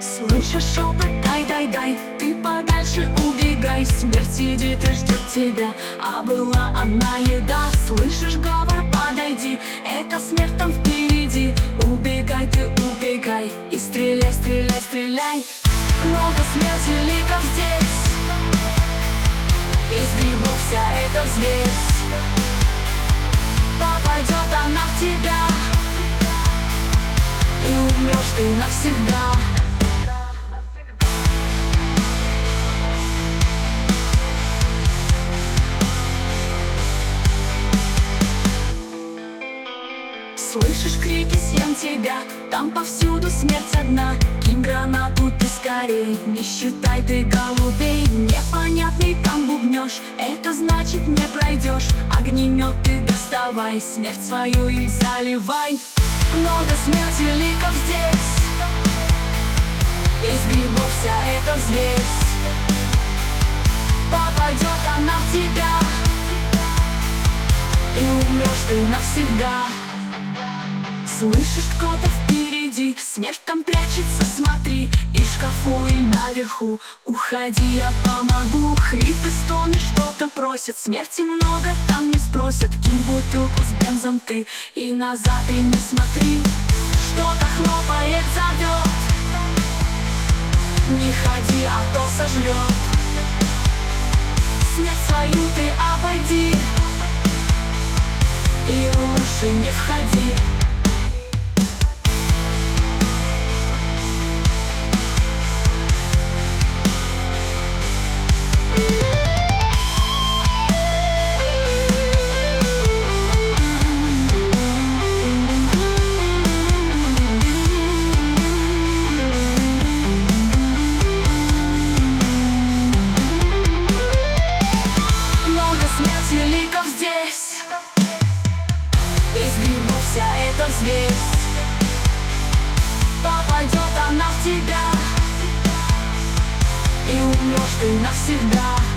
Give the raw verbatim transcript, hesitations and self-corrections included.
Слышишь шепот, дай, дай, дай, ты подальше убегай. Смерть сидит и ждет тебя, а была она еда. Слышишь говор, подойди, это смерть там впереди. Убегай ты, убегай, и стреляй, стреляй, стреляй. Много смерти ликов здесь, из грибов вся эта взвесь. Попадет она в тебя, и умрешь ты навсегда. Слышишь крики, съем тебя, там повсюду смерть одна. Кинь гранату ты скорей, не считай ты голубей. Непонятный там бубнешь, это значит не пройдешь. Огнемет ты доставай, смерть свою им заливай. Много смерти ликов здесь, из грибов вся эта взвесь. Попадет она в тебя, и умрешь ты навсегда. Слышишь, кто-то впереди, смерть там прячется, смотри. И в шкафу, и наверху, уходи, я помогу. Хрипы, стоны, что-то просят, смерти много там не спросят. Кинь бутылку с бензом ты, и назад и не смотри. Что-то хлопает, зовет, не ходи, а то сожрет. Смерть свою ты обойди, и лучше не входи. Ликов здесь, из грибов вся эта взвесь. Попадет она в тебя, и умрешь ты навсегда.